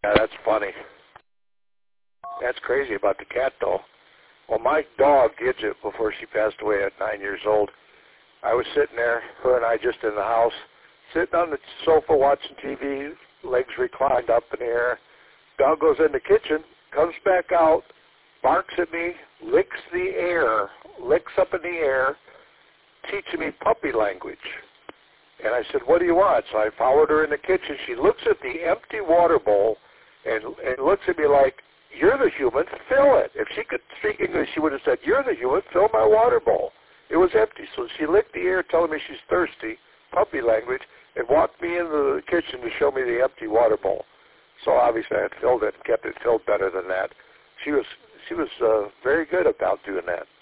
Yeah, that's funny. That's crazy about the cat, though. Well, my dog, Gidget, before she passed away at 9 years old, I was sitting there, her and I just in the house, sitting on the sofa watching TV, legs reclined up in the air. Dog goes in the kitchen, comes back out, barks at me, licks the air, licks up in the air, teaching me puppy language. And I said, what do you want? So I followed her in the kitchen. She looks at the empty water bowl and looks at me like, you're the human, fill it. If she could speak English, she would have said, you're the human, fill my water bowl. It was empty. So she licked the air, telling me she's thirsty, puppy language, and walked me into the kitchen to show me the empty water bowl. So obviously I had filled it and kept it filled better than that. She was very good about doing that.